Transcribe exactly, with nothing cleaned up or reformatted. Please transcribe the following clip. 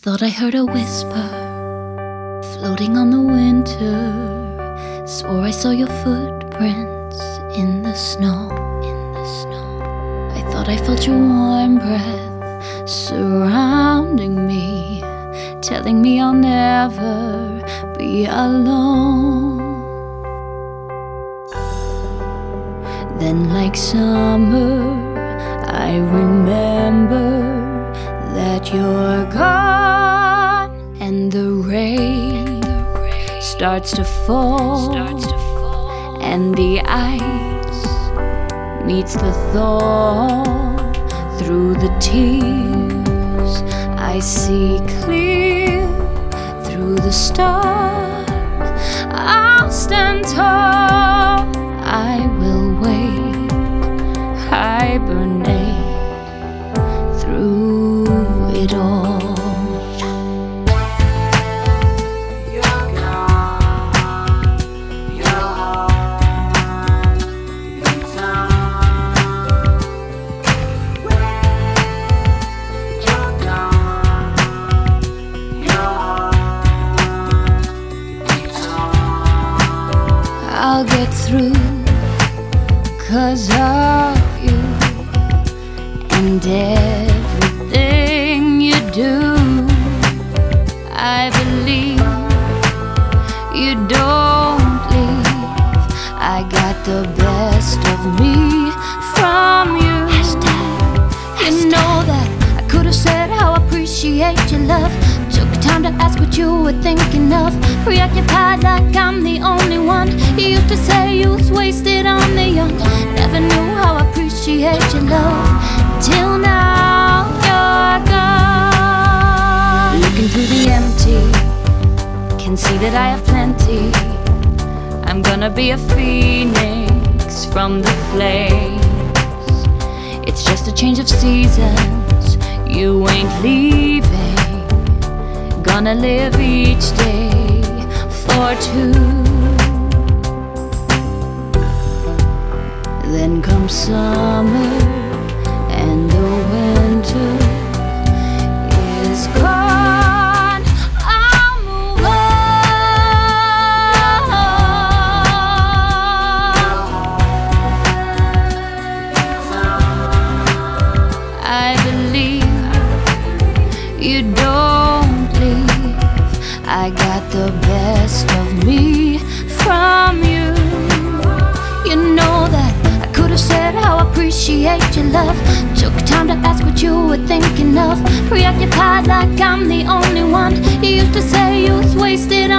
Thought I heard a whisper floating on the winter. Swore I saw your footprints in the snow, in the snow. I thought I felt your warm breath surrounding me, telling me I'll never be alone. Then like summer, I remember that you're gone, and the rain starts to fall, and the ice meets the thaw. Through the tears I see clear, through the storm I'll stand tall. I will wait, hibernate through it all. I'll get through 'cause of you and everything you do. I believe you don't leave. I got the best of me from you. You know that I could have said how I appreciate your love. Took time to ask what you were thinking of. Preoccupied like I'm the only one. You used to say you was wasted on the young. Never knew how I appreciate your love till now you're gone. Looking through the empty, can see that I have plenty. I'm gonna be a phoenix from the flames. It's just a change of seasons, you ain't leaving. Gonna live each day for two. Then comes summer and the winter is gone. I'll move on. I believe you don't leave. I got the best of me from you. You know that I could have said how I appreciate your love. Took time to ask what you were thinking of. Preoccupied like I'm the only one. You used to say you was wasted